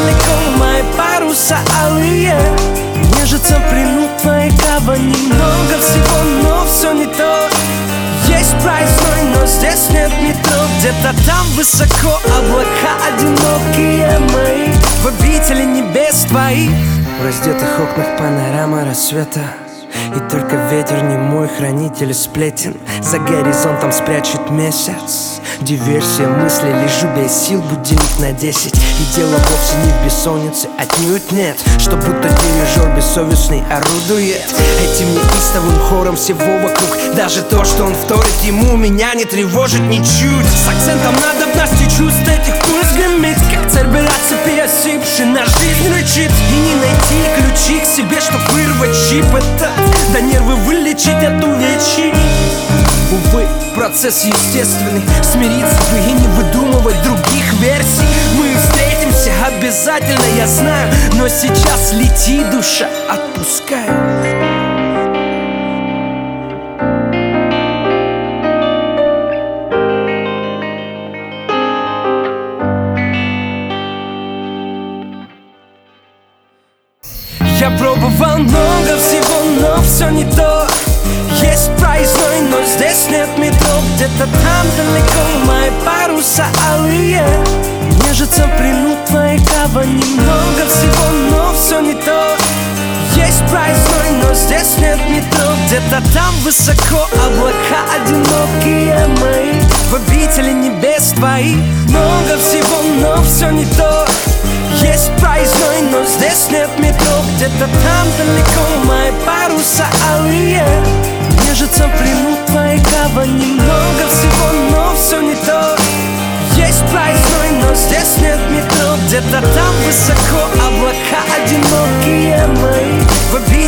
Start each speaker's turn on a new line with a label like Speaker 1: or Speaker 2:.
Speaker 1: далеко мои паруса алые нежатся в плену твоей гавани. Много всего, но все не то. Есть проездной, но здесь нет метро. Где-то там высоко облака одинокие мои, в обители небес твоих. В раздетых окнах панорама рассвета, и только ветер не мой хранитель сплетен. За горизонтом спрячет месяц. Диверсия мысли, лежу без сил, будильник на 10. И дело вовсе не в бессоннице, отнюдь нет. Что будто дирижер бессовестный орудует этим неистовым хором всего вокруг. Даже то, что он вторит ему, меня не тревожит ничуть. С акцентом надобности чувств этих пульс гремит, как цербера цепи осипший, на жизнь рычит. И не найти ключи к себе, чтоб вырвать чип этот, да нервы вылечить от увечий. Увы, процесс естественный, смириться бы и не выдумывать других версий. Мы встретимся обязательно, я знаю, но сейчас лети, душа, отпускаю. Я пробовал много всего, но все не то. Есть проездной, но здесь нет метро. Где-то там далеко мои паруса алые нежатся в плену твоей гавани. Много всего, но все не то. Есть проездной, но здесь нет метро. Где-то там высоко облака одинокие мои, в обители небес твоих. Много всего, но все не то. Есть проездной, но здесь нет метро. Где-то там далеко мои паруса алые нежатся в плену твоей гавани. Много всего, но все не то. Есть проездной, но здесь нет метро. Где-то там высоко облака одинокие мои, в обители